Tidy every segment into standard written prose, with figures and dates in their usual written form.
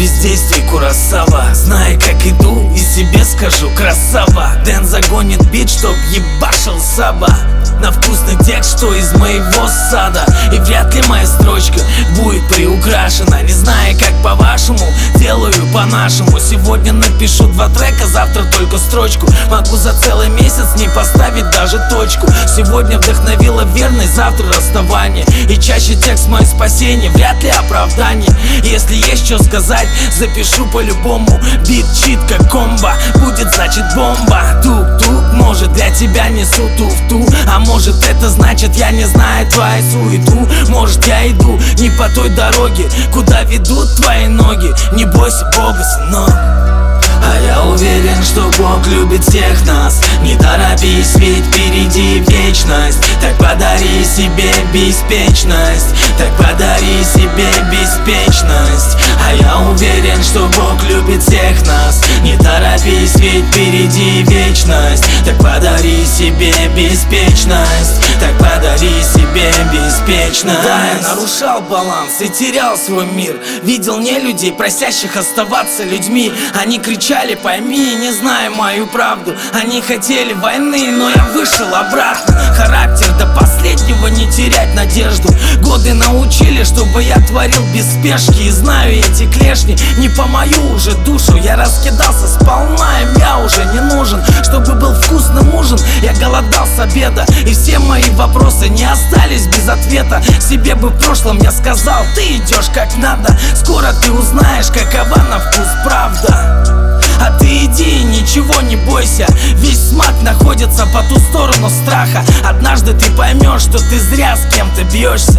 без действий Куросава. Знай, как иду, и себе скажу красава. Дэн загонит бит, чтоб ебашил Саба на вкусный текст, что из моего сада. И вряд ли моя строчка будет приукрашена. Не знаю, как по-вашему, делаю по-нашему. Сегодня напишу 2 трека, завтра только строчку. Могу за целый месяц не поставить даже точку. Сегодня вдохновила верность, завтра расставание. И чаще текст мое спасение, вряд ли оправдание. Если есть что сказать, запишу по-любому. Бит, чит, как комбо, будет значит бомба. Тук-тук, может для тебя несу туфту, а может это значит я не знаю твою суету. Может я иду не по той дороге, куда ведут твои ноги. Не бойся Бога, сынок. А я уверен, что Бог любит всех нас. Не торопись, ведь впереди вечность. Так подари себе беспечность. Так подари себе беспечность. А я уверен, что Бог любит всех нас. Не торопись, ведь впереди вечность. Так подари себе беспечность. Так подари себе беспечность. Да, я нарушал баланс и терял свой мир. Видел не людей, просящих оставаться людьми. Они кричали: пойми, не знаю мою правду. Они хотели войны, но я вышел обратно. Характер до последнего, не терять надежду. Годы научили, чтобы я творил без спешки. И знаю, эти клешни не по мою уже душу. Я раскидался сполна, им я уже не нужен. Чтобы был вкусным ужин, я голодал с обеда. И все мои вопросы не остались без ответа. Себе бы в прошлом я сказал: ты идешь как надо. Скоро ты узнаешь, какова на вкус правда. А ты иди, ничего не бойся. Весь смак находится по ту сторону страха. Однажды ты поймешь, что ты зря с кем-то бьешься.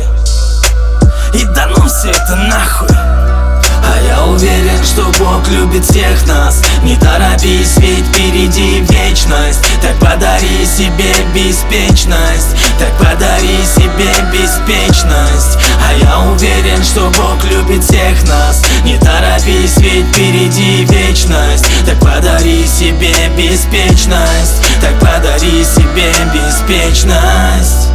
И да ну все это нахуй. А я уверен, что Бог любит всех нас. Не торопись, ведь впереди вечность. Так подари себе беспечность. Так подари себе беспечность. А я уверен, что Бог любит всех нас. Не торопись, ведь впереди вечность. Так подари себе беспечность. Так подари себе беспечность.